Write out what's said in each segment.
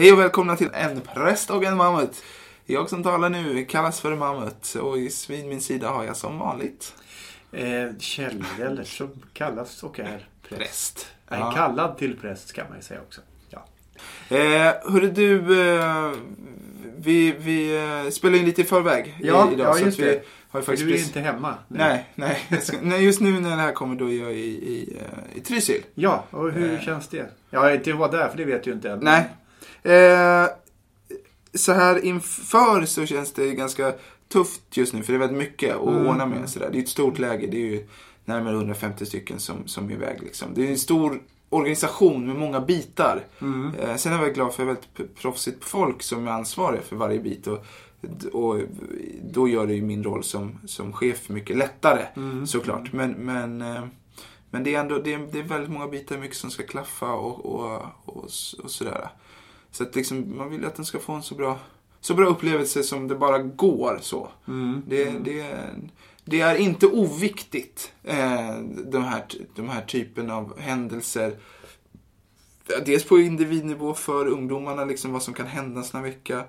Hej och välkomna till En präst och en mammut. Jag som talar nu kallas för mammut och vid min sida har jag som vanligt Kjell, eller som kallas och är präst. Ja. Kallad till präst kan man ju säga också. Ja. Hörru du, vi spelar in lite i förväg idag. Ja, så just att vi det. har ju faktiskt Du är inte hemma nu. Nej, just nu när det här kommer då är jag i Trysil. Ja, och hur känns det? Jag inte var där, för det vet du inte än. Nej. Så här inför så känns det ganska tufft just nu, för det är väldigt mycket att ordna med. Sådär. Det är ett stort läge, det är ju närmare 150 stycken som är iväg. Liksom. Det är en stor organisation med många bitar. Sen är jag väldigt glad för väldigt proffsigt folk som är ansvariga för varje bit. Och då gör det ju min roll som chef mycket lättare, såklart. Men det är ändå det är väldigt många bitar, mycket som ska klaffa och sådär. Så att liksom, man vill att den ska få en så bra upplevelse som det bara går. Så. Det är inte oviktigt, de här typen av händelser. Dels på individnivå för ungdomarna, liksom vad som kan hända en sån här vecka.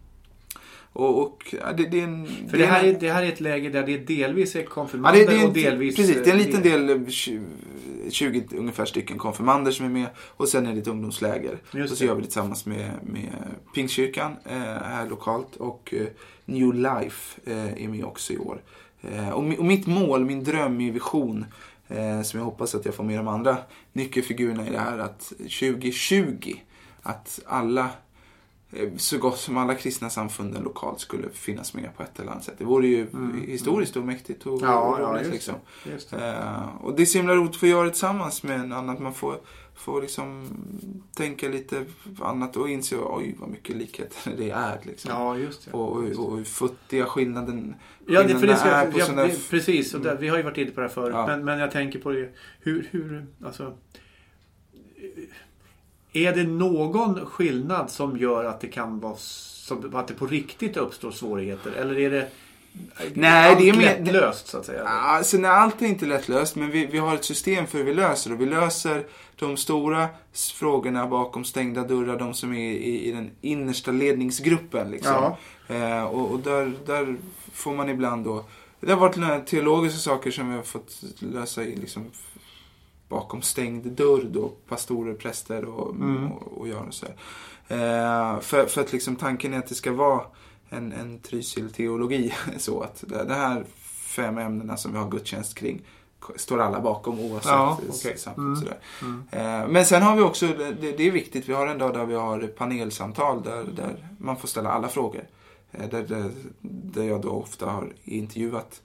Det här är ett läge där det delvis är konfirmander och delvis... Precis, det är en liten del, 20 ungefär stycken konfirmander som är med. Och sen är det ett ungdomsläger. Och så gör vi det tillsammans med Pingstkyrkan här lokalt. Och New Life är med också i år. Och mitt mål, min dröm, min vision, som jag hoppas att jag får med de andra nyckelfigurerna i det här, att 2020 att alla, så gott som alla kristna samfunden lokalt skulle finnas med på ett eller annat sätt. Det vore ju historiskt och mäktigt och roligt liksom. Just det. Och det är så himla roligt att få göra det tillsammans med en annan. Man får liksom tänka lite annat och inse oj vad mycket likheter det är liksom. Ja, just det. Och hur futtiga skillnaden är på sådana... Precis, och vi har ju varit inne på det här förut. Ja. Men jag tänker på det, hur alltså... Är det någon skillnad som gör att det kan vara att det på riktigt uppstår svårigheter? Eller är det det är lättlöst så att säga? Alltså, allt är inte lättlöst, men vi har ett system för hur vi löser. Och vi löser de stora frågorna bakom stängda dörrar, de som är i den innersta ledningsgruppen. Liksom. Ja. Och där får man ibland då... Det har varit några teologiska saker som vi har fått lösa i liksom... bakom stängd dörr då, pastorer, präster och gör så här. För att liksom tanken är att det ska vara en Trysil-teologi så att det här 5 ämnena som vi har gudstjänst kring står alla bakom oavsett sådär. Men sen har vi också, det är viktigt, vi har en dag där vi har panelsamtal där man får ställa alla frågor. Där jag då ofta har intervjuat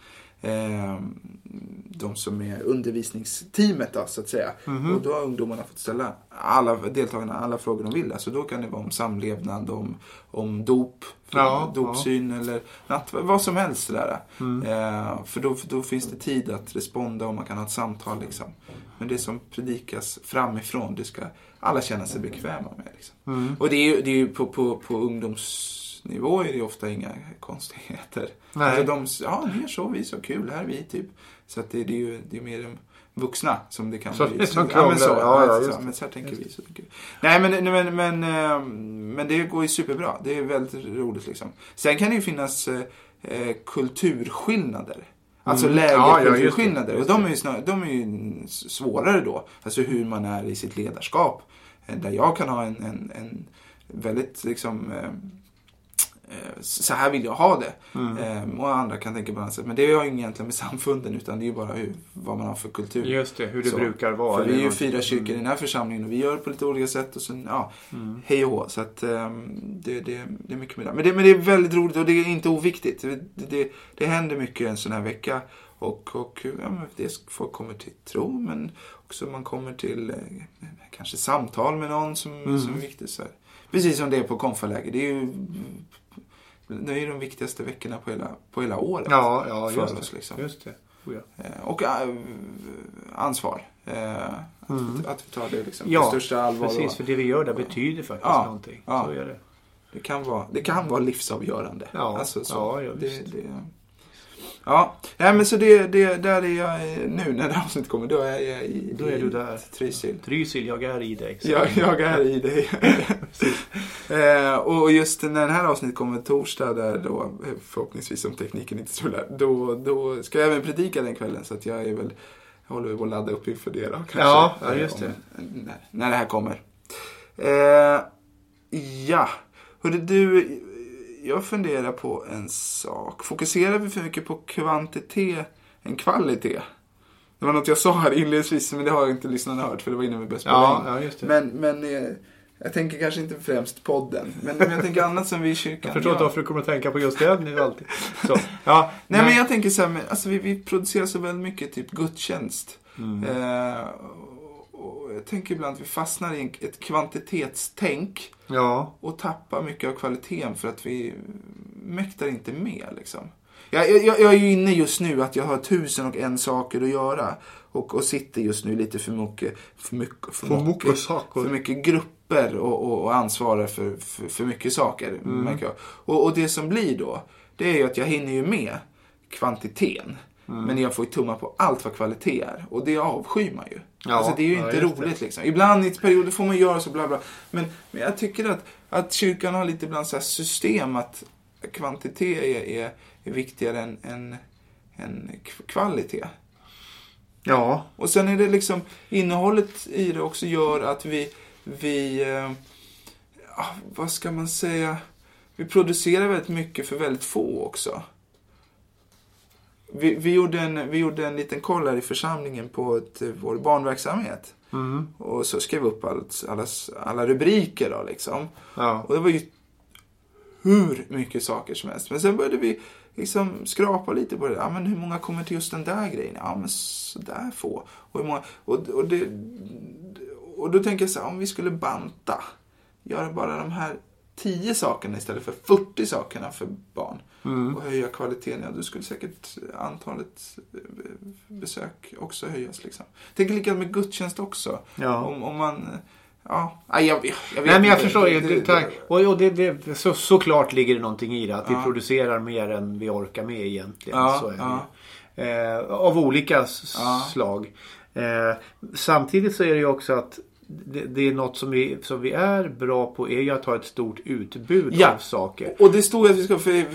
de som är undervisningsteamet då, så att säga. Och då har ungdomarna fått ställa deltagarna alla frågor de vill. Alltså då kan det vara om samlevnad, om dop, dopsyn eller vad som helst där. För då finns det tid att responda och man kan ha ett samtal liksom. Men det som predikas framifrån, det ska alla känna sig bekväma med liksom. Och det är ju på ungdomsnivå är det ofta inga konstigheter. Alltså ni är så, vi är så kul här vi typ. Så att det är mer de vuxna som det kan så, bli. Men så här tänker vi. Så tänker vi. Nej men det går ju superbra. Det är väldigt roligt liksom. Sen kan det ju finnas kulturskillnader. Alltså lägerkulturskillnader. Och de är ju svårare då. Alltså hur man är i sitt ledarskap. Där jag kan ha en väldigt liksom... så här vill jag ha det. Och andra kan tänka på annat sätt. Men det har ju egentligen med samfunden, utan det är ju bara vad man har för kultur. Just det, hur det brukar vara. För vi är ju 4 kyrkor i den här församlingen och vi gör det på lite olika sätt. Och sen, hej och hå. Så att det är mycket med det. Men det är väldigt roligt och det är inte oviktigt. Det händer mycket en sån här vecka. Och folk kommer till tro, men också man kommer till kanske samtal med någon som är viktigt. Så här. Precis som det är på konfaläger. Det är ju de viktigaste veckorna på hela året för oss. Liksom. Just det. Och ansvar. Att vi tar det liksom, på största allvar. Precis, för det vi gör där betyder faktiskt någonting. Ja. Så är det. Det kan vara livsavgörande. Ja, alltså, så. Visst. Ja, nej, men så det där är jag nu när det avsnittet kommer. Då är jag då är du där. Trysil, jag är i dig. Jag är i dig. Och just när den här avsnittet kommer torsdag där då, förhoppningsvis om tekniken inte strular, då ska jag även predika den kvällen, så att jag håller på att ladda upp inför det då, kanske. Ja, just det. När det här kommer. Ja, hörde du, jag funderar på en sak. Fokuserar vi för mycket på kvantitet än kvalitet? Det var något jag sa här inledningsvis, men det har jag inte lyssnarna hört, för det var innan vi började spela in. Ja, just det. Men jag tänker kanske inte främst podden, men jag tänker annat som vi i kyrkan. Jag förstår inte varför du kommer att tänka på just det nu alltid. Så, ja, nej, men jag tänker så här, alltså vi producerar så väldigt mycket typ gudstjänst. Och jag tänker ibland att vi fastnar i ett kvantitetstänk. Ja. Och tappar mycket av kvaliteten för att vi mäktar inte med liksom. Jag är ju inne just nu att jag har 1001 saker att göra. Och sitter just nu lite för mycket grupper och ansvarar för mycket saker. Och det som blir då, det är ju att jag hinner ju med kvantiteten. Men jag får ju tumma på allt vad kvalitet är. Och det avskyr man ju. Ja, alltså det är ju inte roligt liksom. Ibland i perioder får man göra så bla bla. Men jag tycker att kyrkan har lite ibland så här system att kvantitet är viktigare än kvalitet. Ja. Och sen är det liksom innehållet i det också gör att vi vad ska man säga, vi producerar väldigt mycket för väldigt få också. Vi gjorde en liten koll här i församlingen på vår barnverksamhet. Och så skrev vi upp alla rubriker då liksom. Ja. Och det var ju hur mycket saker som helst. Men sen började vi liksom skrapa lite på det. Ja, men hur många kommer till just den där grejen? Ja, men så där få. Och hur många, och då tänker jag så här, om vi skulle banta, göra bara de här 10 sakerna istället för 40 sakerna för barn. Och höja kvaliteten, då skulle säkert antalet besök också höjas liksom. Tänk likadant med gudstjänst också. Ja. Om man jag vet. Nej, men jag förstår ju. Och det såklart ligger det någonting i det, att vi producerar mer än vi orkar med egentligen. Så är det. Av olika slag. Samtidigt så är det ju också att det är något som vi är bra på, är ju att ha ett stort utbud av saker. Och det står att vi ska,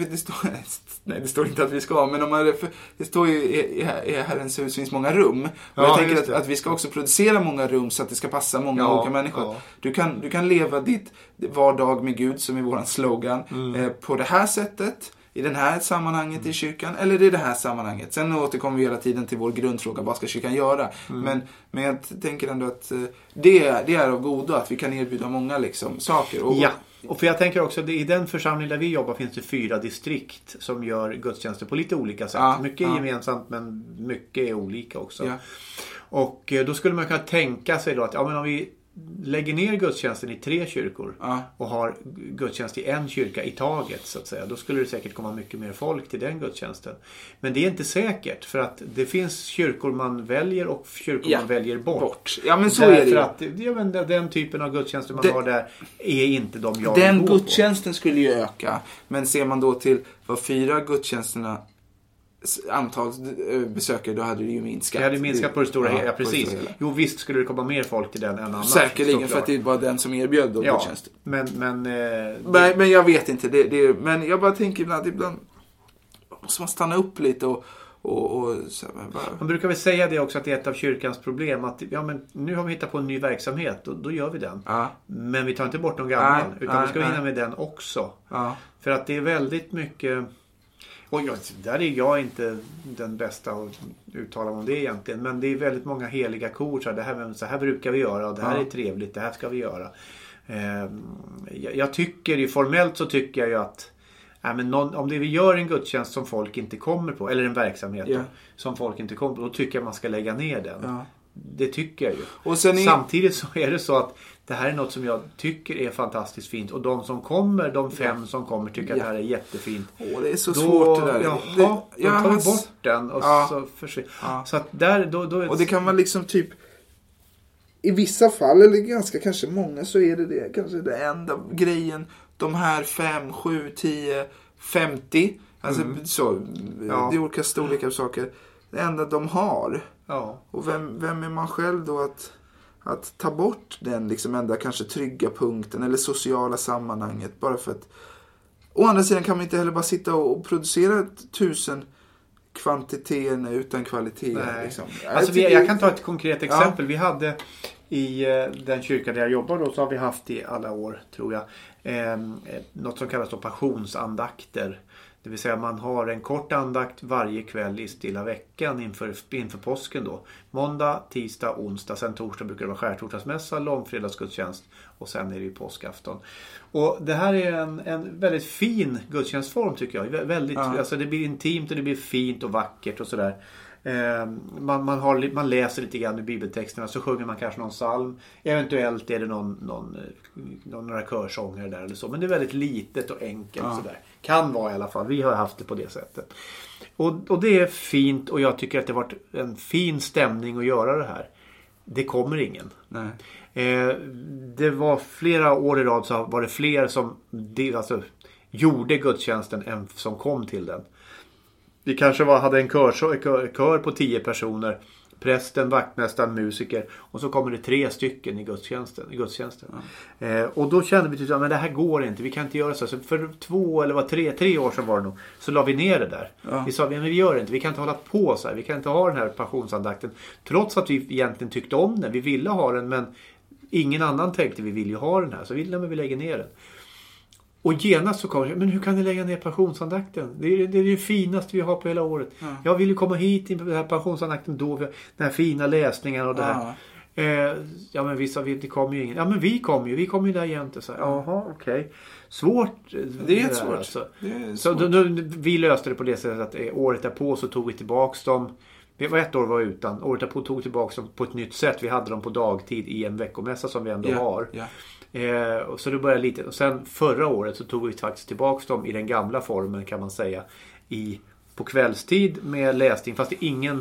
det står inte att vi ska, men det står ju i Herrens hus finns många rum. Och jag tänker att vi ska också producera många rum så att det ska passa många olika människor. Ja. Du kan leva ditt vardag med Gud, som är våran slogan, på det här sättet, i det här sammanhanget i kyrkan, eller i det här sammanhanget. Sen återkommer vi hela tiden till vår grundfråga, vad ska kyrkan göra? Men jag tänker ändå att det är av godo att vi kan erbjuda många liksom, saker. Och för jag tänker också att i den församling där vi jobbar finns det 4 distrikt som gör gudstjänster på lite olika sätt. Mycket är gemensamt, men mycket är olika också. Ja. Och då skulle man kunna tänka sig då att men om vi lägger ner gudstjänsten i 3 kyrkor och har gudstjänst i en kyrka i taget så att säga, då skulle det säkert komma mycket mer folk till den gudstjänsten. Men det är inte säkert, för att det finns kyrkor man väljer och kyrkor man väljer bort. Ja, men så är det. För att den typen av gudstjänster man har där är inte de jag den vill gå gudstjänsten på. Skulle ju öka, men ser man då till vad 4 gudstjänsterna antal besökare, då hade det ju minskat. Det hade minskat på det stora hela, precis. Jo, visst skulle det komma mer folk till den än annars. Säkerligen, för att det var den som erbjöd då gudstjänsten. Men jag vet inte. Men jag bara tänker ibland måste man stanna upp lite och så bara... Man brukar väl säga det också, att det är ett av kyrkans problem, att men nu har vi hittat på en ny verksamhet och då gör vi den. Men vi tar inte bort någon gammal, utan vi ska hinna med den också. För att det är väldigt mycket... Och där är jag inte den bästa att uttala om det egentligen. Men det är väldigt många heliga kor. Så här brukar vi göra. Och det här är trevligt. Det här ska vi göra. Jag tycker ju, formellt så tycker jag ju att om det vi gör en gudstjänst som folk inte kommer på, eller en verksamhet som folk inte kommer på, då tycker jag man ska lägga ner den. Det tycker jag ju. Och samtidigt så är det så att det här är något som jag tycker är fantastiskt fint. Och de som kommer, de 5 som kommer, tycker att det här är jättefint. Det är så svårt det där. Då tar vi bort den och så försvinner. Så att där, och det kan vara liksom typ, i vissa fall, eller ganska kanske många, så är det kanske det enda grejen. De här 5, 7, 10, 50. Alltså så, det är olika storlekar av saker. Det enda de har. Ja. Och vem är man själv då att ta bort den liksom enda kanske trygga punkten eller sociala sammanhanget bara för att å andra sidan kan man inte heller bara sitta och producera 1000 kvantiteter utan kvalitet. Liksom. Alltså jag kan ta ett konkret exempel. Vi hade i den kyrka där jag jobbar då, så har vi haft i alla år tror jag något som kallas då passionsandakter. Det vill säga man har en kort andakt varje kväll i stilla veckan inför påsken då. Måndag, tisdag, onsdag, sen torsdag brukar det vara skärtorsdagsmässa, långfredagsgudstjänst och sen är det ju påskafton. Och det här är en väldigt fin gudstjänstform tycker jag. Väldigt, alltså det blir intimt och det blir fint och vackert och sådär. Man läser lite grann i bibeltexterna, så sjunger man kanske någon psalm. Eventuellt är det några körsånger där eller så. Men det är väldigt litet och enkelt sådär. Kan vara i alla fall. Vi har haft det på det sättet. Och det är fint och jag tycker att det har varit en fin stämning att göra det här. Det kommer ingen. Nej. Det var flera år i rad så var det fler som gjorde gudstjänsten än som kom till den. Vi kanske hade en kör på 10 personer. Prästen, vaktmästaren, musiker. Och så kommer det 3 stycken i gudstjänsten. Och då kände vi att det här går inte. Vi kan inte göra så. Så för 2 eller 3 år sedan var det nog. Så la vi ner det där. Ja. Vi sa, men vi gör det inte. Vi kan inte hålla på så här. Vi kan inte ha den här passionsandakten. Trots att vi egentligen tyckte om den. Vi ville ha den, men ingen annan tänkte vi vill ju ha den här. Så vi lägger ner den. Och genast så kommer det, men hur kan ni lägga ner passionsandakten? Det är det finaste vi har på hela året. Ja. Jag vill ju komma hit in på den här passionsandakten då, den här fina läsningen och det här. Ja men vissa det kommer ju ingen. Ja men vi kommer ju där jämte. Jaha, okej. Svårt. Det är svårt. Alltså. Det är svårt. Så vi löste det på det sättet att året därpå så tog vi tillbaks dem. Det var 1 år var utan. Året därpå tog vi tillbaks dem på ett nytt sätt. Vi hade dem på dagtid i en veckomässa som vi ändå har. Ja. Och så det började lite. Och sen förra året så tog vi faktiskt tillbaka dem i den gamla formen kan man säga. På kvällstid med läsning. Fast det är ingen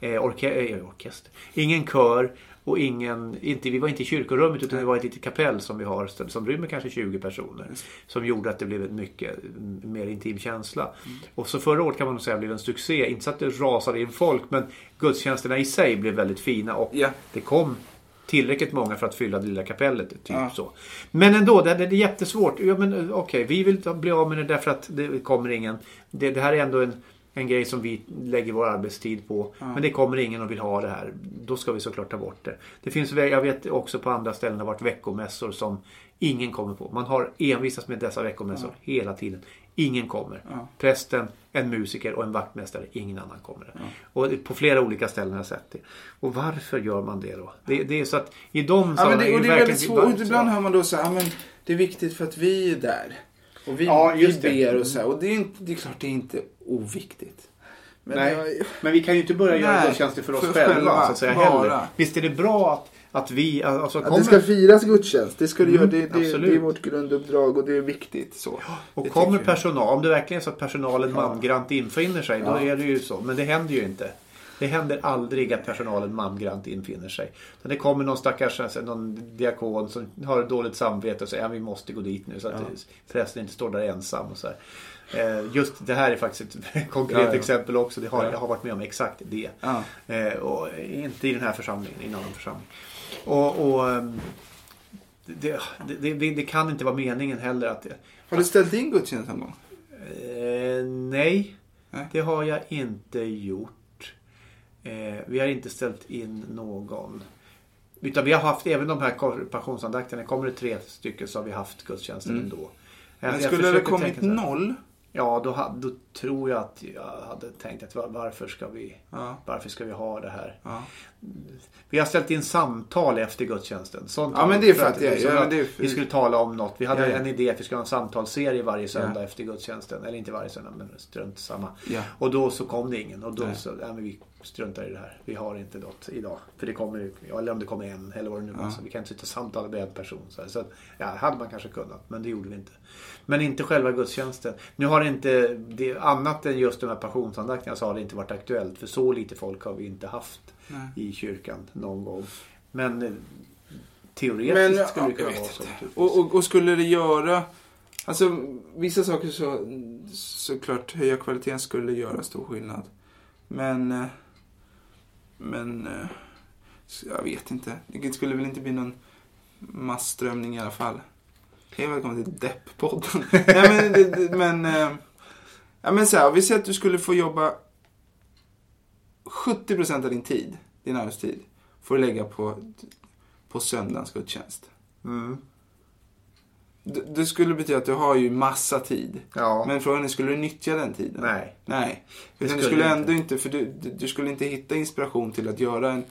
orkester. Ingen kör. Och vi var inte i kyrkorummet utan det var ett litet kapell som vi har. Som rymmer kanske 20 personer. Som gjorde att det blev en mycket mer intim känsla. Och så förra året kan man nog säga blev en succé. Inte så att det rasade in folk. Men gudstjänsterna i sig blev väldigt fina. Och det kom tillräckligt många för att fylla det lilla kapellet så. Men ändå, det är jättesvårt. Ja, men okej, vi vill bli av med det därför att det kommer ingen. Det här är ändå en grej som vi lägger vår arbetstid på. Men det kommer ingen och vill ha det här. Då ska vi såklart ta bort det. Det finns, jag vet också på andra ställen har varit veckomässor som ingen kommer på. Man har envisats med dessa veckomässor hela tiden. Ingen kommer. Prästen, en musiker och en vaktmästare. Ingen annan kommer. Och på flera olika ställen har jag sett det. Och varför gör man det då? Det är så att i de men det är väldigt svårt. Och ibland hör man då så här, men det är viktigt för att vi är där. Och vi ber och så här. Och det är klart det är inte oviktigt. Men vi kan ju inte börja göra gudstjänster för oss själva så att säga heller. Visst är det bra att vi att det ska firas gudstjänst. Det ska det göra. Det är vårt grunduppdrag och det är viktigt så. Och det kommer personal, om det verkligen är så att personalen mangrant infinner sig, då är det ju så. Men det händer ju inte. Det händer aldrig att personalen mangrant infinner sig. Så det kommer någon stackars någon diakon som har dåligt samvete och säger vi måste gå dit nu så att prästen inte står där ensam och så här. Just det här är faktiskt ett konkret exempel också. Jag har varit med om exakt det. Och inte i den här församlingen, i en annan församling. Och det kan inte vara meningen heller att... Har du ställt in gudstjänst någon gång? Nej, det har jag inte gjort. Vi har inte ställt in någon. Utan vi har haft även de här passionsandakterna. Kommer det 3 stycken så har vi haft gudstjänsten ändå. Men skulle det kommit 0? Ja, då tror jag att jag hade tänkt att varför ska vi ha det här? Ja. Vi har ställt in samtal efter gudstjänsten. Men det är för att vi skulle tala om något. Vi hade en idé att vi skulle ha en samtalsserie varje söndag efter gudstjänsten. Eller inte varje söndag, men strunt samma. Ja. Och då så kom det ingen. Och då men vi struntar i det här. Vi har inte något idag. För det kommer, eller om det kommer en eller vad det nu var. Så vi kan inte sitta och samtala med en person. Så hade man kanske kunnat. Men det gjorde vi inte. Men inte själva gudstjänsten. Nu har det inte, det annat än just de här passionsandakterna så har det inte varit aktuellt. För så lite folk har vi inte haft i kyrkan någon gång. Men teoretiskt skulle det kunna vara så. Och skulle det göra Alltså vissa saker såklart höja kvaliteten skulle göra stor skillnad. Men jag vet inte. Det skulle väl inte bli någon massströmning i alla fall. Hej, välkommen till Depp-podden. men så här, vi säger att du skulle få jobba 70% av din arbetstid får du lägga på söndagens gudstjänst. Det skulle betyda att du har ju massa tid. Ja. Men frågan är, skulle du nyttja den tiden? Nej. Du skulle ändå inte, för du skulle inte hitta inspiration till att göra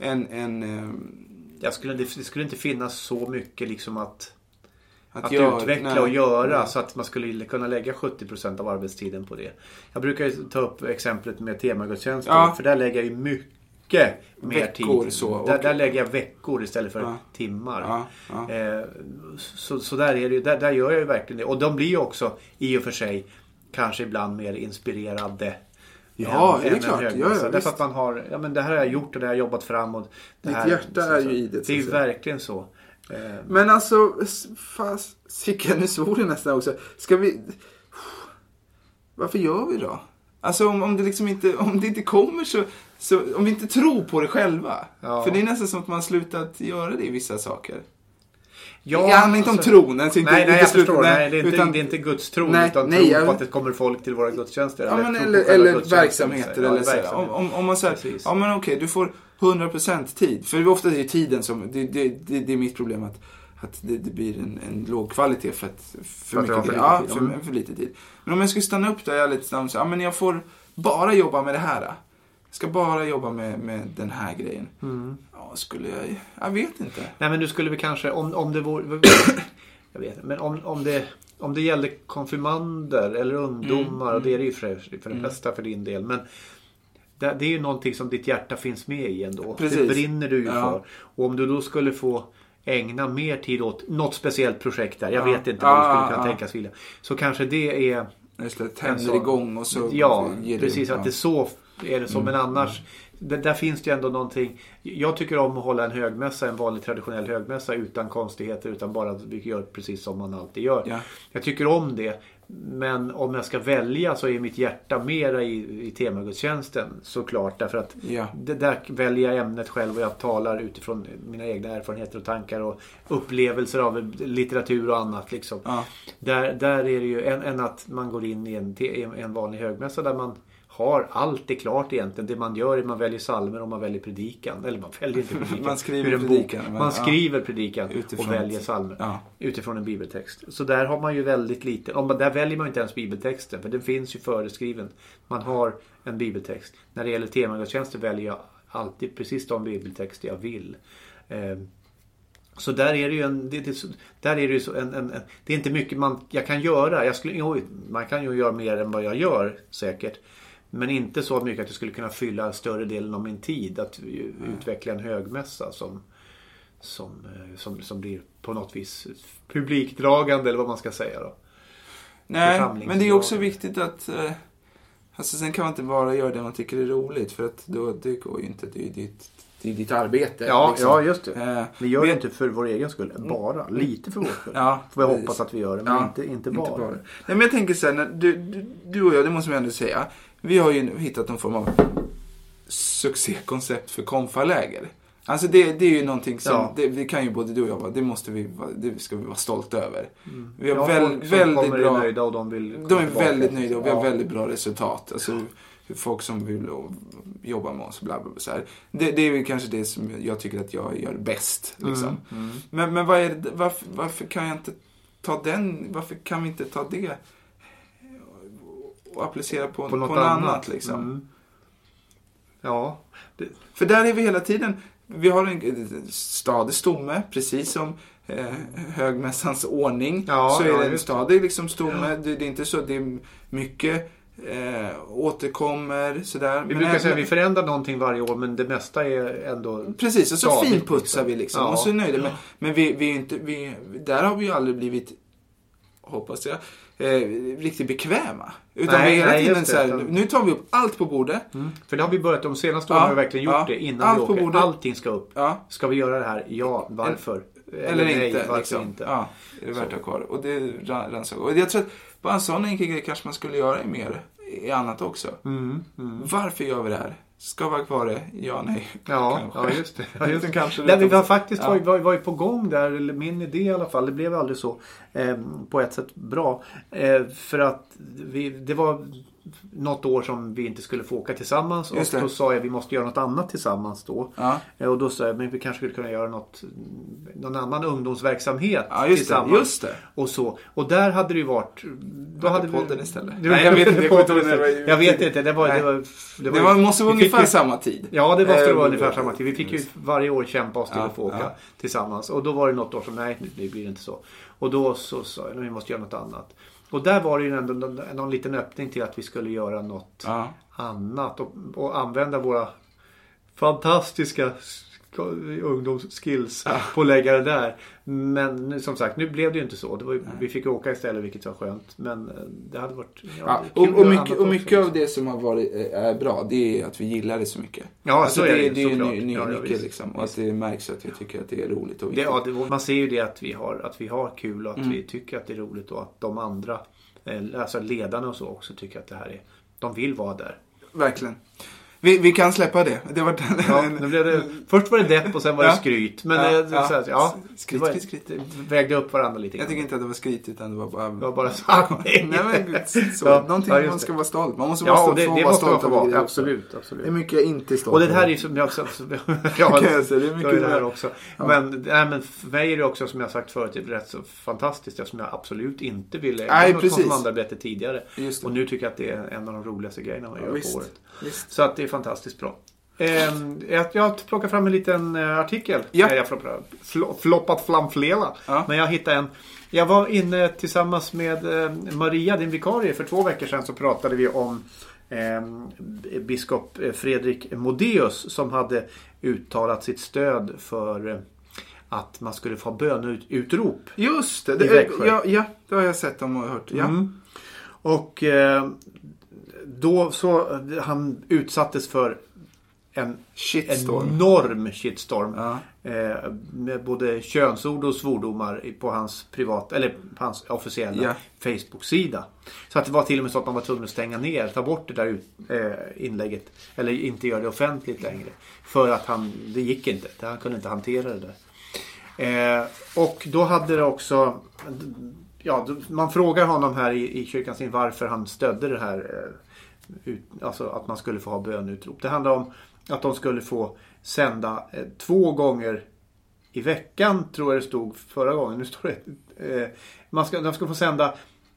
det skulle inte finnas så mycket liksom att utveckla och göra så att man skulle kunna lägga 70% av arbetstiden på det. Jag brukar ju ta upp exemplet med temagudstjänster, för där lägger jag ju mycket mer tid. Där lägger jag veckor istället för timmar. Så där är det, där gör jag ju verkligen det. Och de blir ju också i och för sig kanske ibland mer inspirerade. Ja, det är klart. Därför att man har, det här har jag gjort och det har jag jobbat framåt. Ditt hjärta är ju i det. Det är ju verkligen så. Men alltså, nu svor det nästan också. Varför gör vi då? Alltså om det inte kommer så om vi inte tror på det själva. Ja. För det är nästan som att man slutat göra det i vissa saker. Ja, det handlar inte om tron. Nej, jag förstår. Det är inte Guds tro, utan tro på att det kommer folk till våra gudstjänster. Eller verksamheter. Eller så. Om man säger, okej, du får 100% tid. För ofta är det tiden som, det är mitt problem att det blir en låg kvalitet för lite tid. Men om jag skulle stanna upp där, jag är lite snabbt så, jag får bara jobba med det här. Jag ska bara jobba med den här grejen. Ja, skulle jag vet inte. Nej, men du skulle väl kanske, om det vore jag vet inte, men om det gällde konfirmander eller ungdomar, och det är det ju för det bästa för din del, men det är ju någonting som ditt hjärta finns med i ändå. Precis. Det brinner du ju för. Och om du då skulle få ägna mer tid åt något speciellt projekt där, jag vet inte vad du skulle kunna tänkas vilja, så kanske det är tänder igång och så precis, att det så är det så, men annars där finns det ändå någonting. Jag tycker om att hålla en högmässa, en vanlig traditionell högmässa utan konstigheter, utan bara att vi gör precis som man alltid gör. Jag tycker om det, men om jag ska välja så är mitt hjärta mera i temagudstjänsten, såklart, därför att det där väljer jag ämnet själv och jag talar utifrån mina egna erfarenheter och tankar och upplevelser av litteratur och annat liksom. Där är det ju än att man går in i en vanlig högmässa där man har allt är klart egentligen. Det man gör är man väljer psalmer och man väljer predikan. Eller man väljer inte predikan. Man skriver predikan utifrån, och väljer psalmer utifrån en bibeltext. Så där har man ju väldigt lite. Där väljer man inte ens bibeltexten, för den finns ju föreskriven. Man har en bibeltext. När det gäller temagudstjänster väljer jag alltid precis de bibeltexter jag vill. Så där är det ju det är inte mycket jag kan göra. Man kan ju göra mer än vad jag gör säkert. Men inte så mycket att jag skulle kunna fylla större delen av min tid att utveckla en högmässa som blir på något vis publikdragande, eller vad man ska säga då. Nej, men det är också viktigt att sen kan man inte bara göra det man tycker är roligt, för att det går ju inte, det är ditt arbete. Ja, just det. Vi gör det inte för vår egen skull, bara lite för vår skull. Får vi hoppas att vi gör det, men inte bara. Nej, men jag tänker så här, när du och jag, det måste man ändå säga, vi har ju hittat någon form av succékoncept för konfaläger. Alltså det är ju någonting som det kan ju både du och jag vara, det ska vi vara stolta över. Vi har väldigt bra nöjda och de är väldigt nöjda och vi har väldigt bra resultat. Alltså folk som vill jobba med oss, bla bla bla, så här. Det är väl kanske det som jag tycker att jag gör bäst liksom. Men vad är det, varför kan jag inte ta varför kan vi inte ta det och applicera på något annat liksom? För där är vi hela tiden. Vi har en stadig stomme, precis som högmässans ordning, så är det en stadig liksom stomme. Det är inte så, det är mycket återkommer sådär. Vi brukar säga att vi förändrar någonting varje år, men det mesta är ändå precis, och så finputsar vi liksom och så är nöjda. Men vi är inte, där har vi ju aldrig blivit, hoppas jag, riktigt bekväma. Utan vi är hela tiden så här, nu tar vi upp allt på bordet. För det har vi börjat de senaste åren, har vi verkligen gjort det innan vi åker. Allting ska upp. Ska vi göra det här? Ja, varför? Eller nej, inte. Liksom. Inte. Ja, är det värt att ha kvar. Och det rannsakar. Och jag tror att bara en sån enkel grej kanske man skulle göra mer i annat också. Varför gör vi det här? Ska vara kvar det? Ja, nej. Ja, just det. Ja, just det. Kanske det vi var faktiskt var ju på gång där, eller min idé i alla fall. Det blev aldrig så på ett sätt bra. För att det var något år som vi inte skulle få åka tillsammans. Och då sa jag att vi måste göra något annat tillsammans då. Ja. Och då sa jag men vi kanske skulle kunna göra någon annan ungdomsverksamhet tillsammans. Just det. Och så. Och där hade det ju varit... Då hade podden istället. Nej, jag vet inte. Jag vet inte. Det måste vara ungefär samma tid. Ja, det måste vara ungefär samma tid. Vi fick ju varje år kämpa oss till att få åka tillsammans. Och då var det något år som nej, det blir inte så. Och då så sa jag att vi måste göra något annat. Och där var det ju ändå någon liten öppning till att vi skulle göra något annat. Och använda våra fantastiska ungdomsskills på att lägga det där. Men som sagt, nu blev det ju inte så. Vi fick åka istället, vilket var skönt. Men det hade varit... och mycket av det som har varit är bra, det är att vi gillar det så mycket. Ja, alltså, så är det. Det är ju nyckel liksom. Och att det märks att vi tycker att det är roligt och viktigt. Man ser ju det att vi har kul och att vi tycker att det är roligt. Och att de andra, alltså ledarna och så också tycker att det här är... De vill vara där. Verkligen. Vi kan släppa det. Det var nu blev det, först var det depp och sen var det skryt. Men skryt. Det vägde upp varandra lite. Jag tycker inte att det var skryt utan det var bara sanning. Någonting man ska vara stolt. Man måste vara stolt. Det måste man få vara. Absolut. Det är mycket jag inte är stolt. Och det här är som jag också... det är mycket det här också. Men för mig är det också, som jag sagt förut, rätt så fantastiskt. Som jag absolut inte ville. Nej, precis. Som andra bättre tidigare. Och nu tycker jag att det är en av de roligaste grejerna man gör på året. Visst. Så att det är fantastiskt bra. Jag plockar fram en liten artikel. Jag floppat flamflela. Men jag hittade en. Jag var inne tillsammans med Maria, din vikarie, för 2 veckor sedan så pratade vi om biskop Fredrik Modéus som hade uttalat sitt stöd för att man skulle få böneutrop. Just det. Det har jag sett om och hört. Ja. Och då så han utsattes för en enorm shitstorm med både könsord och svordomar på hans hans officiella Facebook-sida. Så att det var till och med så att man var tvungen att stänga ner, ta bort det där inlägget eller inte göra det offentligt längre för att det gick inte. Han kunde inte hantera det där. Och då hade det också man frågar honom här i kyrkans in varför han stödde det här, alltså att man skulle få ha bönutrop. Det handlar om att de skulle få sända 2 gånger i veckan, tror jag det stod förra gången. Nu står det de ska få sända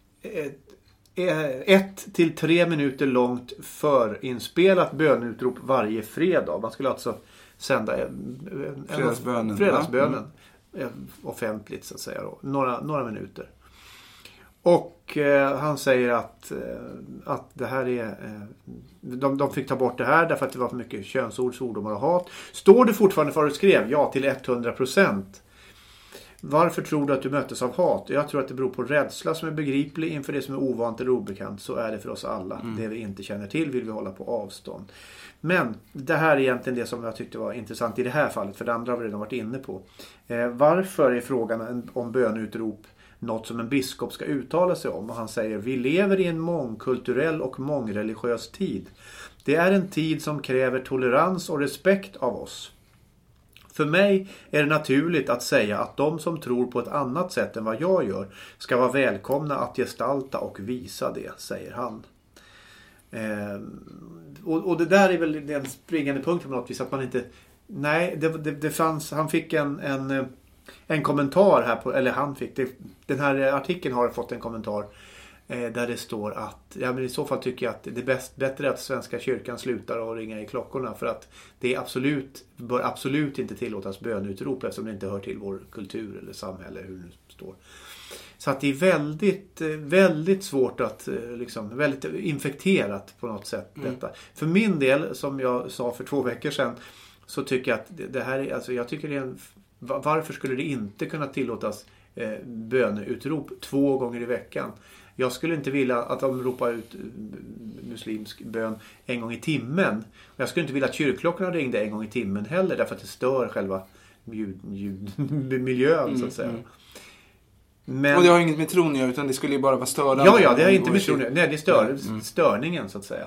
1 till 3 minuter långt förinspelat bönutrop varje fredag. Man skulle alltså sända fredagsbönen offentligt så att säga då. Några minuter. Och han säger att det här är... De fick ta bort det här därför att det var för mycket könsord, svordomar och hat. Står det fortfarande för att du skrev? Ja, till 100%. Varför tror du att du möttes av hat? Jag tror att det beror på rädsla som är begriplig inför det som är ovant eller obekant. Så är det för oss alla. Det vi inte känner till vill vi hålla på avstånd. Men det här är egentligen det som jag tyckte var intressant i det här fallet. För det andra har vi redan varit inne på. Varför är frågan om bönutrop något som en biskop ska uttala sig om? Och han säger: vi lever i en mångkulturell och mångreligiös tid. Det är en tid som kräver tolerans och respekt av oss. För mig är det naturligt att säga att de som tror på ett annat sätt än vad jag gör ska vara välkomna att gestalta och visa det, säger han. Och det där är väl den springande punkten på något vis, att man inte... Nej, det fanns... Han fick en kommentar här på... Eller han fick... Den här artikeln har fått en kommentar där det står att... Ja, men i så fall tycker jag att det är bättre att Svenska kyrkan slutar och ringa i klockorna, för att det bör absolut inte tillåtas bönutrop eftersom det inte hör till vår kultur eller samhälle, hur det nu står. Så att det är väldigt, väldigt svårt att liksom, väldigt infekterat på något sätt detta. För min del, som jag sa för 2 veckor sedan, så tycker jag att det här är, alltså jag tycker det är varför skulle det inte kunna tillåtas böneutrop 2 gånger i veckan? Jag skulle inte vilja att de ropar ut muslimsk bön 1 gång i timmen. Jag skulle inte vilja att kyrkklockorna ringde 1 gång i timmen heller, därför att det stör själva ljudmiljön så att säga. Men... Och det har inget med tron att göra, utan det skulle ju bara vara störande. Ja, det har inte med tron. Nej, det är störningen så att säga.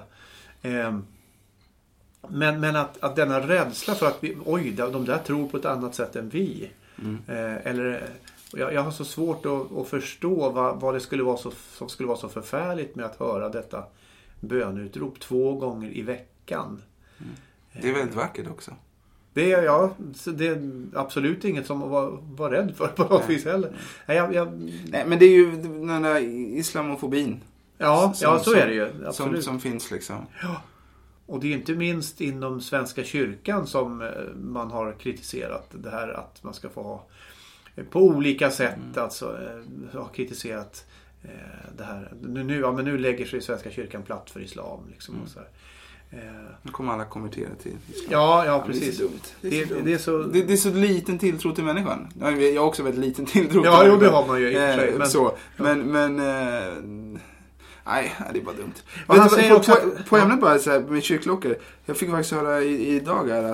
Men att denna rädsla för att de där tror på ett annat sätt än vi. Eller jag har så svårt att förstå vad det skulle vara som skulle vara så förfärligt med att höra detta bönutrop 2 gånger i veckan. Det är väldigt vackert också. Det är absolut inget som var rädd för på något vis heller. Nej, men det är ju den där islamofobin. Ja, så är det ju. Absolut. Som finns liksom. Ja. Och det är inte minst inom Svenska kyrkan som man har kritiserat det här att man ska få ha på olika sätt alltså har kritiserat det här. Nu lägger sig Svenska kyrkan platt för islam liksom och så här. Nu kommer alla konvertera till islam. Ja, precis. Det är så liten tilltro till människan. Jag har också väldigt liten tilltro till människan. Ja, det har man ju i och för sig. Men nej, det är bara dumt. Han säger också på ämnet bara så här, med kyrkklockor. Jag fick faktiskt höra idag här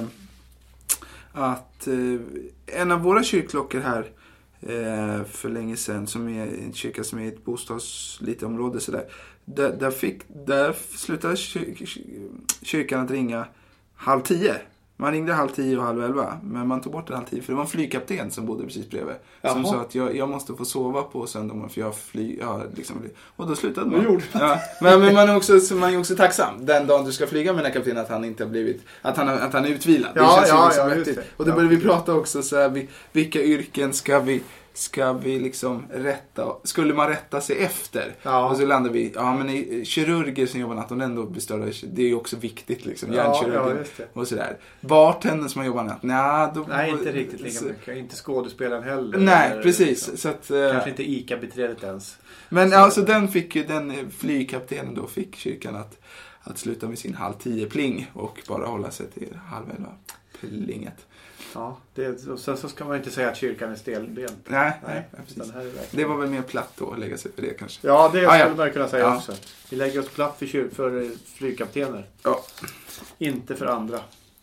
att en av våra kyrkklockor här för länge sedan, som är en kyrka som är ett lite område så där slutade kyrkan att ringa 9:30. Man ringde 9:30 och 9:30, men man tog bort det 9:30 för det var en flygkapten som bodde precis bredvid. Som sa att jag måste få sova på söndagen för jag liksom, och då slutade man. Men man är också tacksam den dagen du ska flyga med den här kaptenen att han inte har blivit att han är utvilad. Det känns liksom och då började vi prata också så här, vilka yrken ska vi liksom skulle man rätta sig efter? Och så landar vi, men kirurger som jobbar natt, de ändå består, det är ju också viktigt liksom, hjärnkirurger och sådär. Bartender som har jobbat natt, nej, inte riktigt lika mycket, inte skådespelaren heller. Nej, precis. Liksom. Så att, kanske inte ICA-beträdet ens. Men alltså den flygkaptenen då fick kyrkan att sluta med sin 9:30 pling och bara hålla sig till 9:30 plinget. Ja, sen så ska man inte säga att kyrkan är stelbent. Nej, precis. Det var väl mer platt då att lägga sig för det kanske. Ja, det skulle man kunna säga också. Vi lägger oss platt för flygkaptener. Ja. Inte för andra.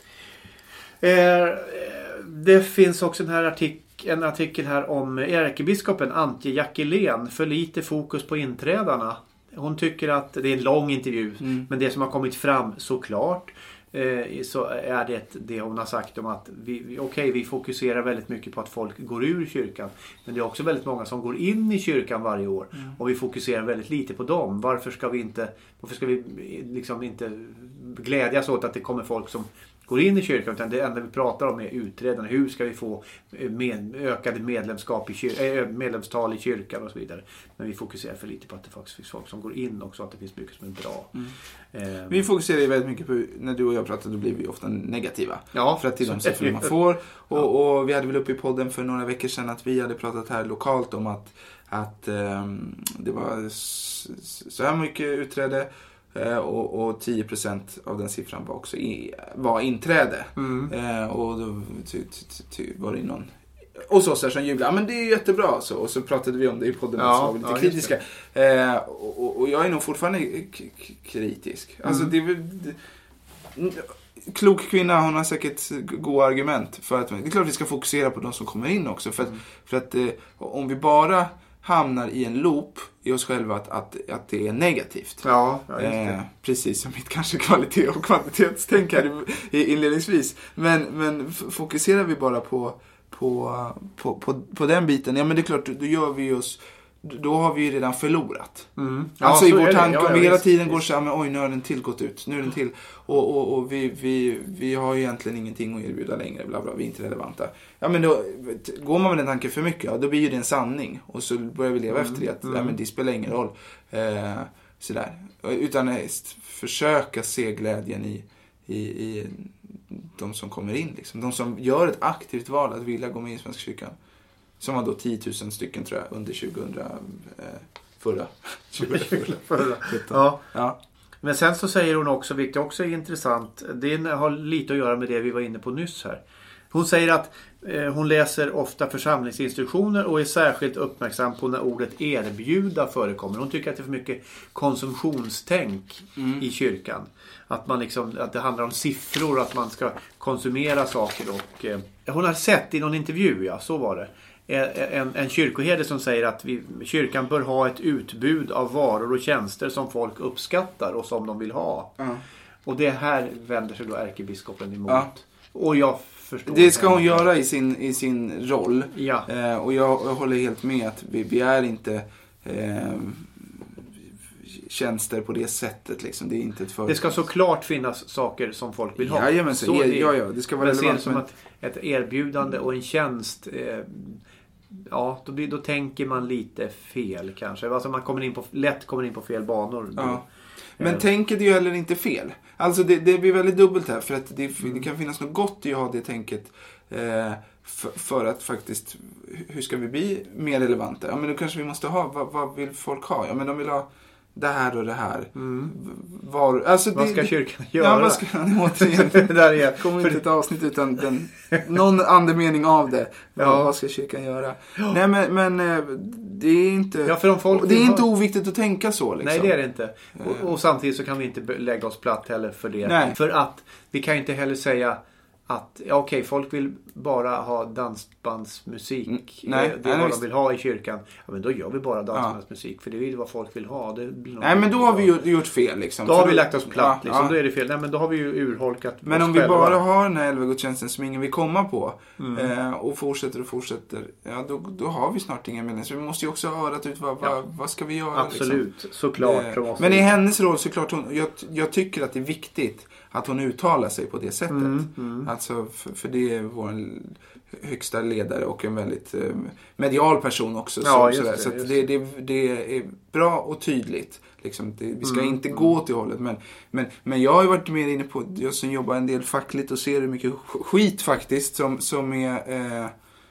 Det finns också en artikel här om ärkebiskopen Antje Jackelén. För lite fokus på inträdarna. Hon tycker att det är en lång intervju. Men det som har kommit fram såklart. Så är det hon har sagt om att vi fokuserar väldigt mycket på att folk går ur kyrkan, men det är också väldigt många som går in i kyrkan varje år och vi fokuserar väldigt lite på dem. Varför ska vi liksom inte glädjas åt att det kommer folk som går in i kyrkan, utan det enda vi pratar om är utredarna. Hur ska vi få ökade medlemstal i kyrkan och så vidare. Men vi fokuserar för lite på att det faktiskt finns folk som går in också, att det finns mycket som är bra. Vi fokuserar ju väldigt mycket på, när du och jag pratar, då blir vi ofta negativa. Ja, för att till de siffror man får. Och vi hade väl uppe i podden för några veckor sedan att vi hade pratat här lokalt om att det var så här mycket utträde. Och 10% av den siffran var också inträde. Och då var det någon och så som jublade, men det är jättebra och så pratade vi om det i podden och så var vi lite kritiska. Och jag är nog fortfarande kritisk. Alltså klok kvinna, hon har säkert goda argument för att det är klart vi ska fokusera på de som kommer in också för att om vi bara hamnar i en loop i oss själva att det är negativt. Ja, just det. Precis som mitt kanske kvalitet och kvantitetstänk här inledningsvis. Men fokuserar vi bara på den biten, ja men det är klart, då har vi ju redan förlorat. Alltså i vår tanke om vi hela tiden går så här, men oj, nu har den till gått ut, nu är den till och vi har ju egentligen ingenting att erbjuda längre, bla bla, vi är inte relevanta. Ja men då går man med den tanken för mycket, då blir ju det en sanning och så börjar vi leva efter det att ja, men det spelar ingen roll sådär, utan försöka se glädjen i de som kommer in liksom. De som gör ett aktivt val att vilja gå med i Svenska kyrkan. Som var då 10 000 stycken tror jag under 2000 förra. Ja. Men sen så säger hon också, vilket också är intressant, det har lite att göra med det vi var inne på nyss här. Hon säger att hon läser ofta församlingsinstruktioner och är särskilt uppmärksam på när ordet erbjuda förekommer. Hon tycker att det är för mycket konsumtionstänk i kyrkan. Att man liksom, att det handlar om siffror, att man ska konsumera saker. Och hon har sett i någon intervju, ja, så var det. En kyrkoherde som säger att kyrkan bör ha ett utbud av varor och tjänster som folk uppskattar och som de vill ha. Och det här vänder sig då ärkebiskopen emot. Och jag förstår. Det ska hon göra i sin roll. Och jag håller helt med att vi är inte tjänster på det sättet. Liksom. Det är inte ett det ska såklart finnas saker som folk vill ha. Ja, det ska vara relevant. Men som att ett erbjudande och en tjänst... då tänker man lite fel kanske. Alltså man lätt kommer in på fel banor. Ja. Men tänket är ju heller inte fel. Alltså det blir väldigt dubbelt här. För att det kan finnas något gott i att ha det tänket. För att faktiskt, hur ska vi bli mer relevanta? Ja, men då kanske vi måste ha, vad vill folk ha? Ja, men de vill ha det här och det här. Vad ska kyrkan göra? Ja, vad ska han återigen? Det kommer inte ett avsnitt utan någon andemening av det. Vad ska kyrkan göra? Nej, men det är inte det är inte oviktigt att tänka så. Liksom. Nej, det är det inte. Och samtidigt så kan vi inte lägga oss platt heller för det. Nej. För att vi kan inte heller säga att folk vill bara ha dansbandsmusik. Det är vad de vill ha i kyrkan. Ja, men då gör vi bara dansbandsmusik. För det är ju vad folk vill ha. Nej, men då har vi gjort fel. Liksom. Då har vi lagt oss platt. Liksom. Då är det fel. Nej, men då har vi ju urholkat. Men om vi bara har den här 11-gudstjänsten som ingen vill komma på. Och fortsätter. Ja, då har vi snart inga medlemmar. Så vi måste ju också ha örat ut vad ska vi göra. Absolut, liksom. Såklart. Men i hennes roll såklart. Jag tycker att det är viktigt att hon uttalar sig på det sättet. Alltså för det är vår högsta ledare och en väldigt medial person också. Så att det är bra och tydligt. Liksom, vi ska inte gå till hållet. Men jag har ju varit mer inne på, jag som jobbar en del fackligt och ser hur mycket skit faktiskt som är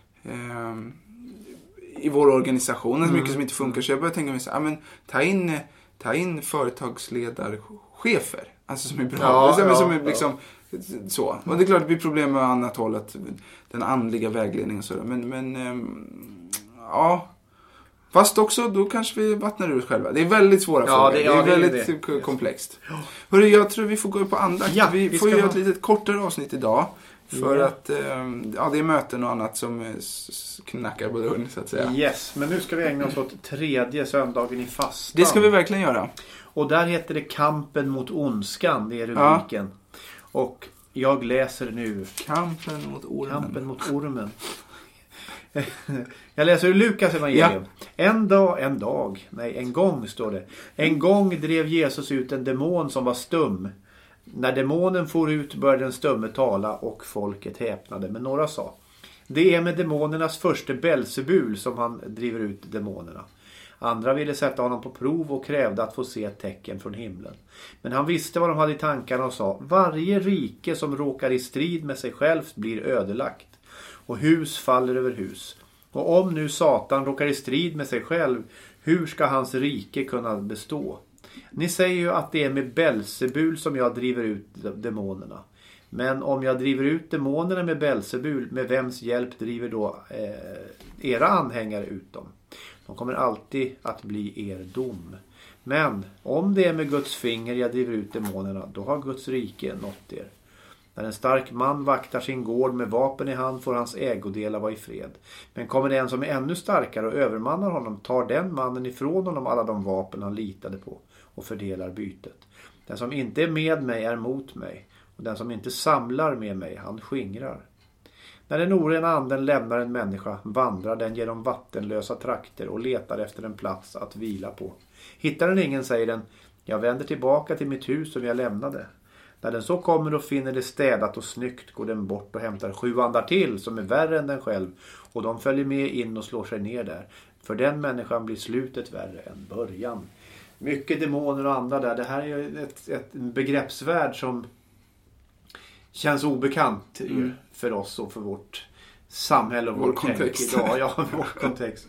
i vår organisation. Mycket som inte funkar. Så jag börjar tänka mig så här, ta in företagsledarchefer. Alltså som är bra. Som är liksom så. Och det är klart att det blir problem med annat håll. Att den andliga vägledningen och sådär. Men fast också då kanske vi vattnar ur själva. Det är väldigt svåra frågor. Det är väldigt komplext. Hörru, jag tror vi får gå på andakt. Vi får göra ett litet kortare avsnitt idag. För att det är möten och annat som knackar på dörren så att säga. Yes, men nu ska vi ägna oss åt tredje söndagen i fastan. Det ska vi verkligen göra. Och där heter det Kampen mot ondskan, det är rubriken. Och jag läser nu Kampen mot ormen. Jag läser ur Lukas evangelium. En gång står det. En gång drev Jesus ut en demon som var stum. När demonen for ut började den stumme tala och folket häpnade. Men några sa: det är med demonernas förste Belzebul som han driver ut demonerna. Andra ville sätta honom på prov och krävde att få se ett tecken från himlen. Men han visste vad de hade i tankarna och sa: varje rike som råkar i strid med sig självt blir ödelagt. Och hus faller över hus. Och om nu Satan råkar i strid med sig själv, hur ska hans rike kunna bestå? Ni säger ju att det är med Belzebul som jag driver ut demonerna. Men om jag driver ut demonerna med Belzebul, med vems hjälp driver då era anhängare ut dem? De kommer alltid att bli er dom. Men om det är med Guds finger jag driver ut demonerna, då har Guds rike nått er. När en stark man vaktar sin gård med vapen i hand får hans ägodelar vara i fred. Men kommer det en som är ännu starkare och övermannar honom, tar den mannen ifrån honom alla de vapen han litade på och fördelar bytet. Den som inte är med mig är mot mig, och den som inte samlar med mig, han skingrar. När den orena anden lämnar en människa vandrar den genom vattenlösa trakter och letar efter en plats att vila på. Hittar den ingen, säger den: jag vänder tillbaka till mitt hus som jag lämnade. När den så kommer och finner det städat och snyggt går den bort och hämtar 7 andar till som är värre än den själv, och de följer med in och slår sig ner där. För den människan blir slutet värre än början. Mycket demoner och andra där. Det här är ju ett begreppsvärld som känns obekant för oss och för vårt samhälle och vår kontext idag. Ja, vår kontext.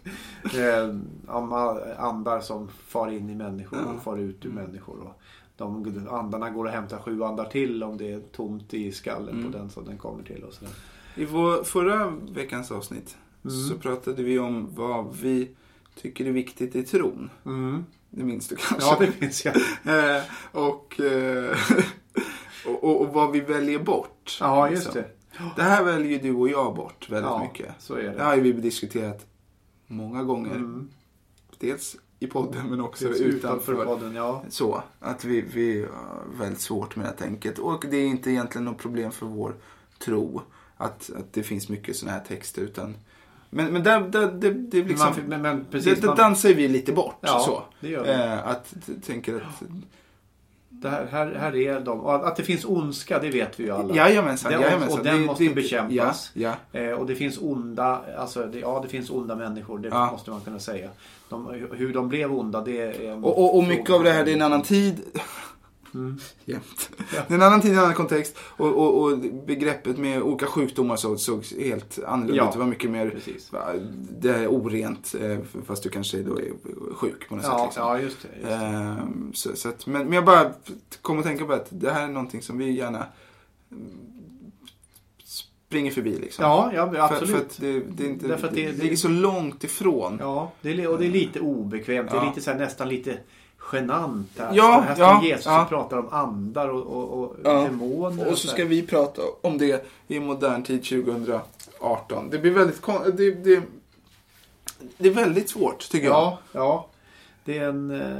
Andar som far in i människor och far ut ur människor. Och de andarna går att hämta 7 andar till om det är tomt i skallen på den som den kommer till. Och sådär. I vår förra veckans avsnitt så pratade vi om vad vi tycker är viktigt i tron. Det minns du kanske? Ja, det minns jag. och vad vi väljer bort. Ja, just det. Det här väljer du och jag bort väldigt mycket. Så är det. Det har vi diskuterat många gånger. Dels i podden men också utanför podden. Ja. Så, att vi har väldigt svårt med det tänket. Och det är inte egentligen något problem för vår tro att det finns mycket såna här texter. Utan, men det liksom, det dansar vi lite bort. Ja, så. Det gör vi. Att tänker att... Det här är de. Och att det finns ondska, det vet vi ju alla. Jajamensan. Och den måste bekämpas. Ja. Och det finns onda, alltså det finns onda människor, det måste man kunna säga. Hur de blev onda, det är... Och mycket av det här, det är en annan tid... Jämt. Det är en annan tid, en annan kontext. Och begreppet med olika sjukdomar såg helt annorlunda ut. Det var mycket mer det är orent, fast du kanske då är sjuk på något sätt. Liksom. Ja, just det. Så att, men jag bara kom att tänka på att det här är någonting som vi gärna springer förbi. Liksom. Ja, absolut. För att det inte, det ligger så långt ifrån. Ja, och det är lite obekvämt. Det är lite så här, nästan lite genant här. Här står Jesus och pratar om andar och demoner. Och så ska vi prata om det i modern tid 2018. Det blir väldigt det är väldigt svårt tycker jag. Ja. Det är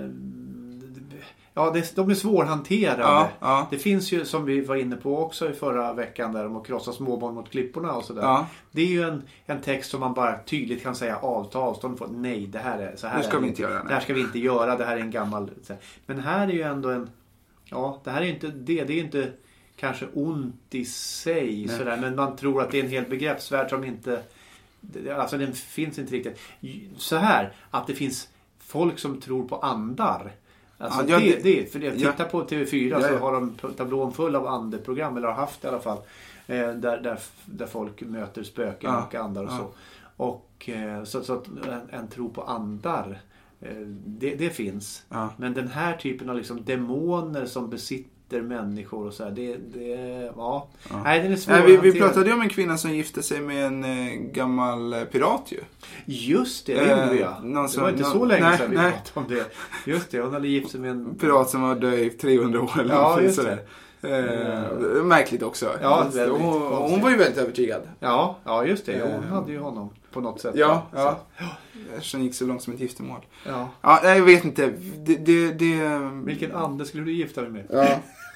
de är svårhanterade. Ja. Det finns ju, som vi var inne på också i förra veckan, där om att krossa småbarn mot klipporna och sådär. Ja. Det är ju en text som man bara tydligt kan säga ta avstånd från. Nej, det här är så här. Det ska vi inte göra. Det här ska vi inte göra. Det här är en gammal... Men här är ju ändå det här är inte det. Det är inte kanske ont i sig sådär, men man tror att det är en hel begreppsvärld som inte... Alltså den finns inte riktigt. Så här, att det finns folk som tror på andar. Alltså för jag tittar på TV4 så har de tablån full av andeprogram, eller har haft i alla fall, där folk möter spöken och andar och så. Och så att en tro på andar, det finns. Men den här typen av liksom demoner som besitter människor och så här, nej, den är svår. Vi pratade ju om en kvinna som gifte sig med en gammal pirat ju. Just det gjorde jag. Det var inte så länge sedan vi pratade om det. Just det, hon hade gift sig med en pirat som var död i 300 år eller just sådär. Märkligt också. Ja, hon var ju väldigt övertygad. Ja, just det. Hon hade ju honom på något sätt. Ja. Som gick så långt som ett giftermål. Ja, jag vet inte. Vilken ande skulle du gifta dig med? Ja.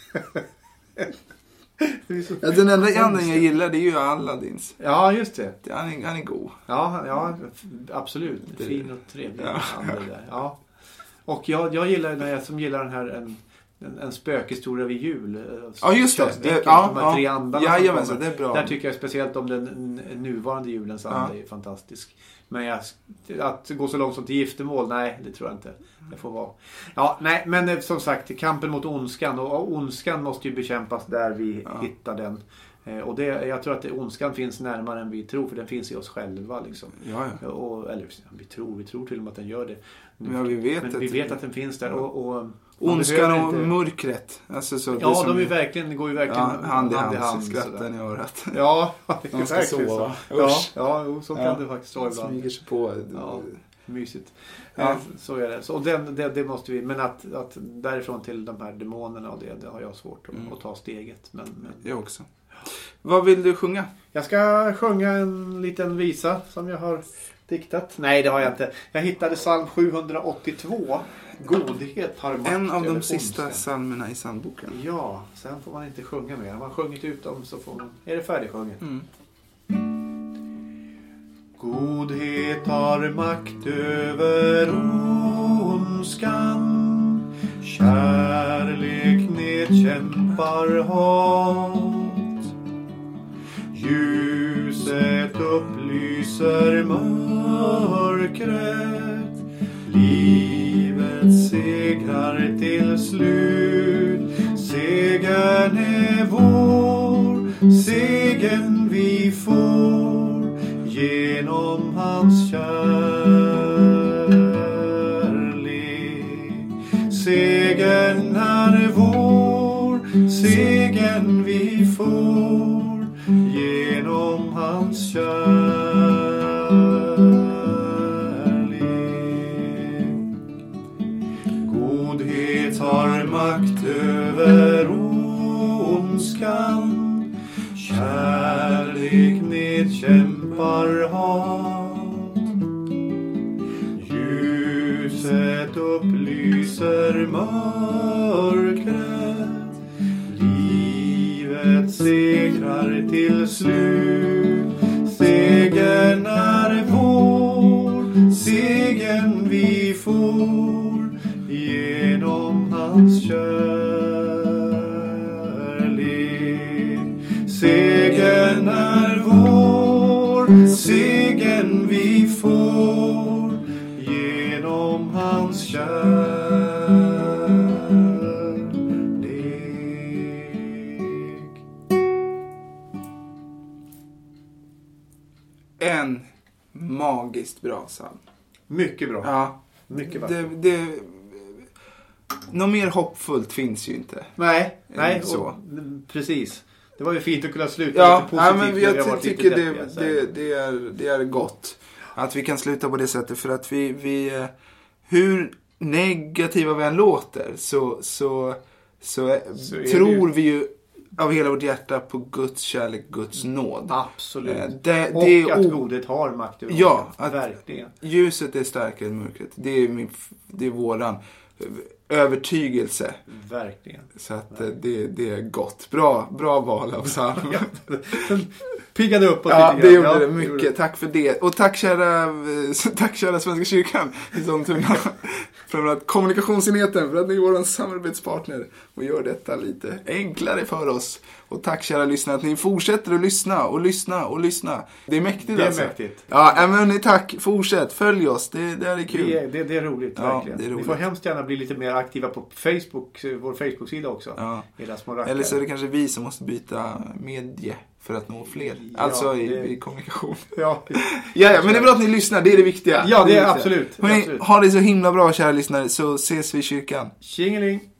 Den enda anden jag gillar, det är ju Aladdins. Ja, just det. Han är god. Ja, absolut. Fin och trevlig ande där. Ja. Och jag gillar när jag som gillar den här en spökhistoria vid jul. Ja, just det. De här 3 andarna. Jajamensan, det är bra. Där tycker jag speciellt om den nuvarande julens ande är fantastisk. Men att gå så långt som till giftermål, nej, det tror jag inte. Det får vara. Ja, nej, men som sagt, kampen mot ondskan. Och ondskan måste ju bekämpas där vi hittar den. Och jag tror att ondskan finns närmare än vi tror, för den finns i oss själva liksom. Eller vi tror till och med att den gör det. Men vi vet att den finns där och ondskan och mörkret. Alltså så ja, de är går ju verkligen hand i hand skrattar i örat. Ja, de ska sova. Så kan det faktiskt vara ibland. Smyger sig på. Mysigt. Så är det. Så det måste vi, men att därifrån till de här demonerna och det har jag svårt att ta steget. Men jag också. Vad vill du sjunga? Jag ska sjunga en liten visa som jag har diktat. Nej, det har jag inte. Jag hittade psalm 782. Godhet har makt. En av de sista psalmerna i psalmboken. Ja, sen får man inte sjunga mer. Om man sjungit ut dem så får man... Är det färdigsjunget? Godhet har makt över ondskan. Kärlek nedkämpar hat. Ljuset upplyser mörkret. Livet segrar till slut. Segern är vår. Segern vi får genom hans kärlek. Segern är vår. Segern vi får genom makt över ondskan. Kärlek nedkämpar hat. Ljuset upplyser mörkret. Livet segrar till slut. Segern är vår. Segern vi får genom hans kärlek. Segern är vår. Segern vi får genom hans kärlek. En magiskt bra psalm. Mycket bra. Ja. Mycket bra. Något mer hoppfullt finns ju inte. Nej, så. Och, precis. Det var ju fint att kunna sluta lite positivt. Ja, men jag tycker det är gott att vi kan sluta på det sättet, för att vi hur negativa vi än låter så tror vi ju av hela vårt hjärta på Guds kärlek, Guds nåd. Absolut. Och att godet har makt över att verkligen. Ljuset är starkare än mörkret. Det är våran övertygelse. Verkligen. Så att det är gott. Bra val av psalm. Piggade upp. Ja, det gjorde det mycket. Tack för det. Och tack kära Svenska kyrkan i Sollentuna. Framförallt kommunikationsenheten, för att ni är vår samarbetspartner och gör detta lite enklare för oss. Och tack kära lyssnare att ni fortsätter att lyssna. Det är mäktigt. Det är mäktigt. Ja, men tack. Fortsätt. Följ oss. Det är kul. Det är roligt, verkligen. Det är roligt. Ni får hemskt gärna bli lite mer aktiva på Facebook, vår Facebook-sida också. Ja. Eller så är det kanske vi som måste byta medie för att nå fler. Alltså i kommunikation. Ja, men det är bra att ni lyssnar. Det är det viktiga. Ja, det är absolut. Ha det så himla bra, kära lyssnare, så ses vi i kyrkan. Tjingeling!